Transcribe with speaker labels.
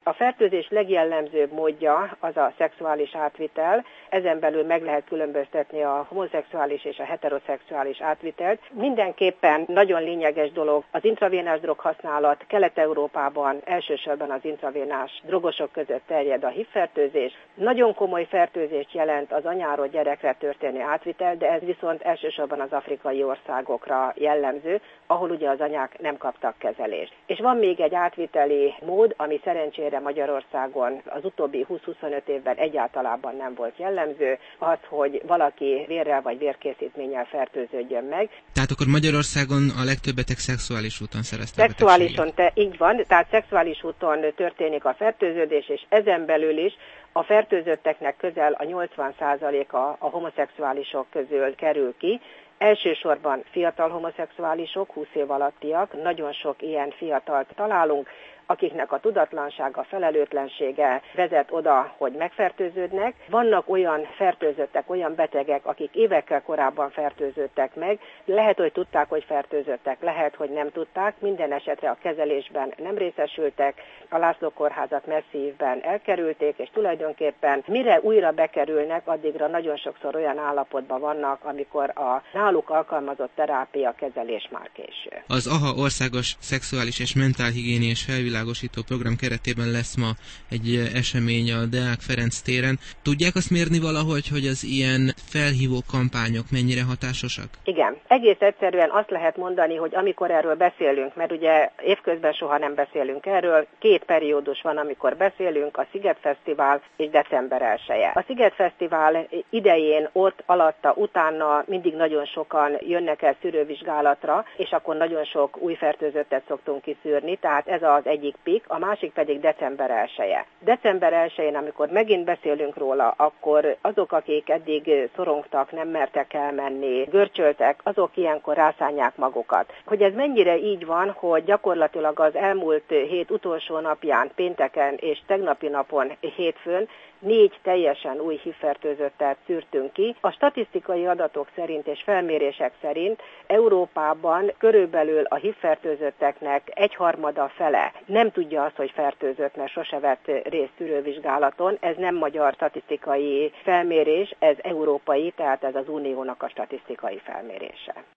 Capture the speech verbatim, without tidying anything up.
Speaker 1: A fertőzés legjellemzőbb módja az a szexuális átvitel, ezen belül meg lehet különböztetni a homoszexuális és a heteroszexuális átvitelt. Mindenképpen nagyon lényeges dolog az intravénás droghasználat. Kelet-Európában elsősorban az intravénás drogosok között terjed a hívfertőzés. Nagyon komoly fertőzést jelent az anyáról gyerekre történő átvitel, de ez viszont elsősorban az afrikai országokra jellemző, ahol ugye az anyák nem kaptak kezelést. És van még egy átviteli mód, ami szerencsére Magyarországon az utóbbi húsz-huszonöt évben egyáltalában nem volt jellemző, az, hogy valaki vérrel vagy vérkészítménnyel fertőződjön meg.
Speaker 2: Tehát akkor Magyarországon a legtöbbetek szexuális úton szerezte a
Speaker 1: Szexuálison, te, így van, tehát szexuális úton történik a fertőződés, és ezen belül is a fertőzötteknek közel a nyolcvan százaléka a homoszexuálisok közül kerül ki. Elsősorban fiatal homoszexuálisok, húsz év alattiak, nagyon sok ilyen fiatalt találunk, akiknek a tudatlansága, felelőtlensége vezet oda, hogy megfertőződnek. Vannak olyan fertőzöttek, olyan betegek, akik évekkel korábban fertőződtek meg. Lehet, hogy tudták, hogy fertőzöttek, lehet, hogy nem tudták. Minden esetre a kezelésben nem részesültek. A László kórházat messzívben elkerülték, és tulajdonképpen mire újra bekerülnek, addigra nagyon sokszor olyan állapotban vannak, amikor a náluk alkalmazott terápia kezelés már késő.
Speaker 2: Az á há országos szexuális és mentálhigiéniás felvilágosító program keretében lesz ma egy esemény a Deák Ferenc téren. Tudják azt mérni valahogy, hogy az ilyen felhívó kampányok mennyire hatásosak?
Speaker 1: Igen. Egész egyszerűen azt lehet mondani, hogy amikor erről beszélünk, mert ugye évközben soha nem beszélünk erről, két periódus van, amikor beszélünk, a Szigetfesztivál és december elseje. A Szigetfesztivál idején, ott, alatta, utána mindig nagyon sokan jönnek el szűrővizsgálatra, és akkor nagyon sok új fertőzöttet szoktunk kiszűrni, tehát ez az egyik pik, a másik pedig december elseje. december elsején, amikor megint beszélünk róla, akkor azok, akik eddig szorongtak, nem mertek elmenni, görcsöltek, azok ilyenkor rászánják magukat. Hogy ez mennyire így van, hogy gyakorlatilag az elmúlt hét utolsó napján, pénteken és tegnapi napon, hétfőn négy teljesen új hívfertőzöttet szűrtünk ki. A statisztikai adatok szerint és felmérések szerint Európában körülbelül a hívfertőzötteknek egyharmada fele nem tudja azt, hogy fertőzött, mert sose vett részt szűrővizsgálaton. Ez nem magyar statisztikai felmérés, ez európai, tehát ez az uniónak a statisztikai felmérése.